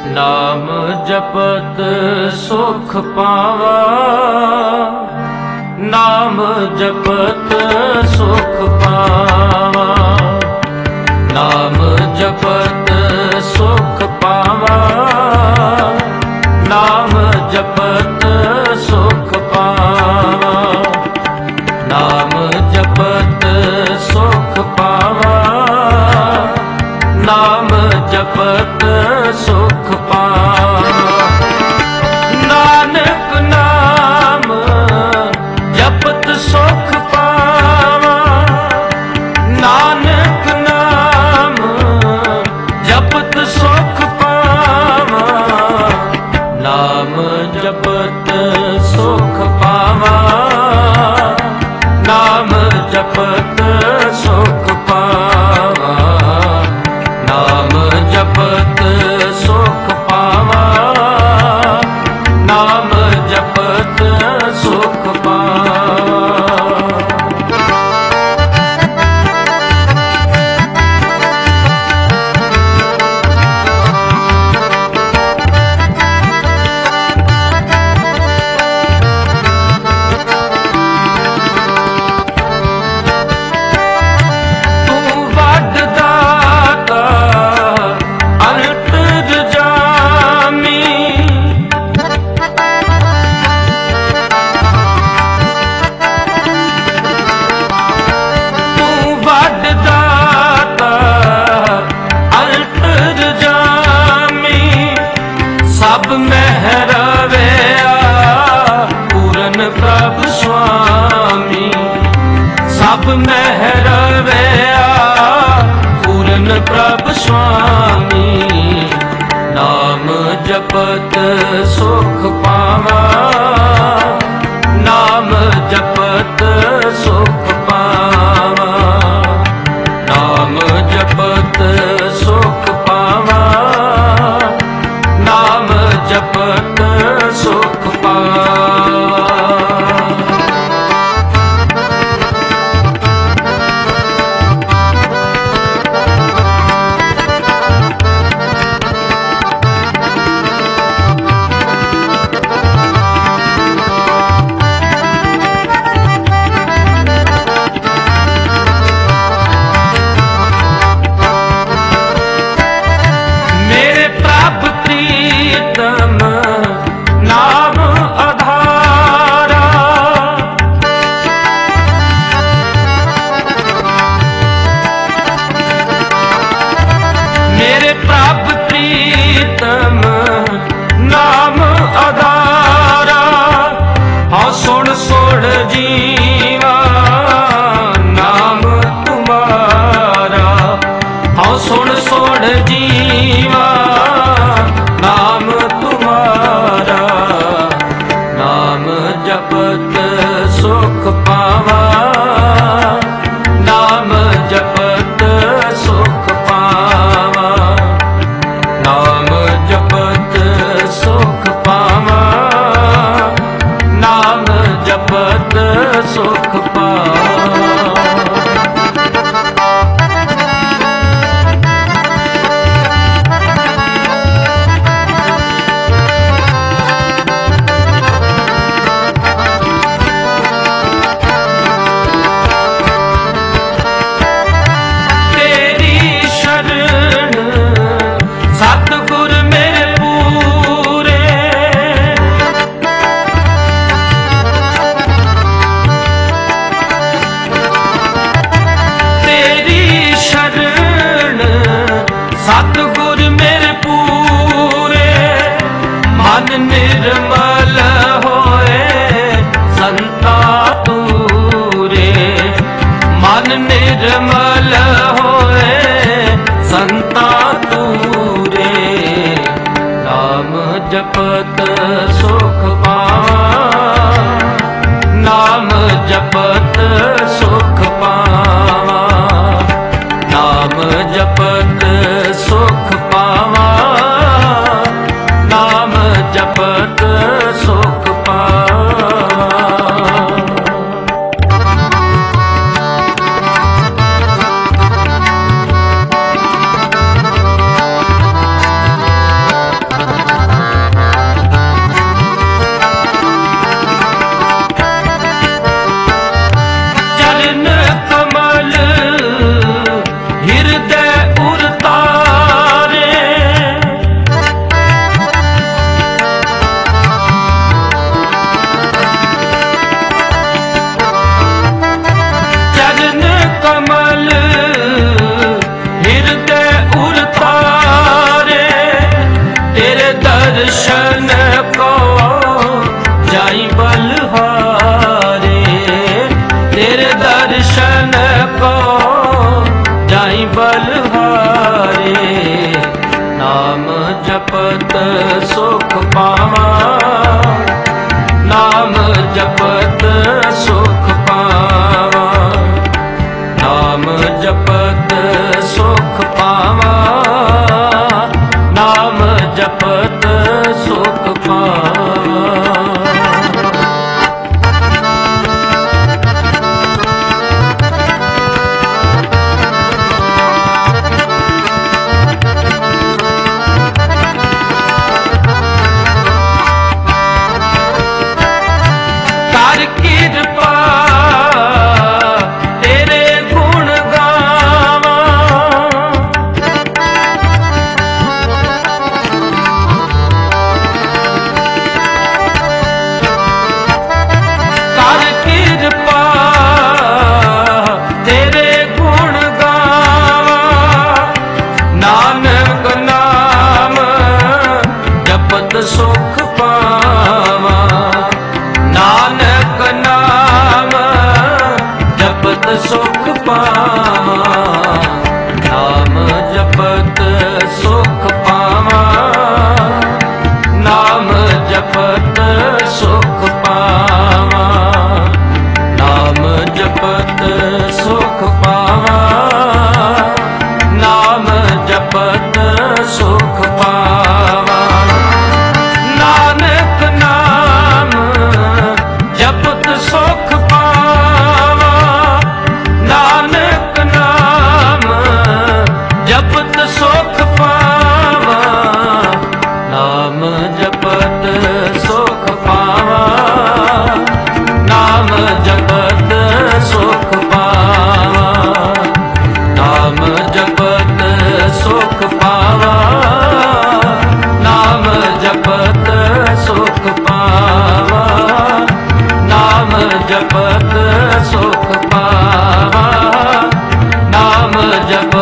नाम जपत सुख पावा, नाम जपत सुख पावा, नाम जपत सुख पावा, नाम जपत सुख पावा, नाम जपत सुख पावा, नाम जपत सुख पावा। नानक नाम जपत सुख पावा, नानक नाम जपत सुख पावा, नाम जपत सुख पावा, नाम जपत सुख पावा, नाम जपत सुख पावा, नाम जपत सुख पावा। सब मेहर वेया पूरन प्रभ स्वामी, सब मेहर वेया पूरन प्रभ स्वामी, नाम जपत सुख पावा, नाम जपत सुख पावा, नाम जपत सुख पावा, नाम जपत सुख पावा। मेरे प्रभ प्रीतम नाम आधारा, मेरे प्रभ प्रीतम नाम आधारा, हाँ सुन सुन जीवा नाम तुम्हारा, हाँ सुन सुन जीवा नाम तुम्हारा, नाम जपत सुख पावा, नाम जपत सुख पावा, नाम जपत सुख पावा, नाम जपत सुख पावा। सतगुर मेरे पूरे, तेरी शरण सतगुर मेरे पूरे, मन निर्मल होए संता तूरे, मन निर्मल होए संता तूरे, नाम जपत सुख पावा, नाम जपत सुख पावा, नाम जपत सुख पावा, नाम जपत सुख पावा। दर्शन को जाई बलहारे, नाम जपत सुख पावा, नाम जपत सुख पावा, नाम जपत सुख पावा, नाम जपत सुख पावा। कर कृपा तेरे गुण गावा, कर कृपा तेरे गुण गावा, नानक नाम जपत सुख पावा, नानक नाम जपत सुख पावा, नाम जपत सुख पावा, नाम जपत सुख पावा, नाम जपत सुख पावा, नाम जपत सुख पावा। नानक नाम जपत सुख पावा, नानक नाम जपत सुख पावा, नाम जपत सुख पावा, नाम जपत सुख पावा, नाम जपत सुख पावा, नाम जपत सुख पावा, नाम जपत सुख पावा, नाम जप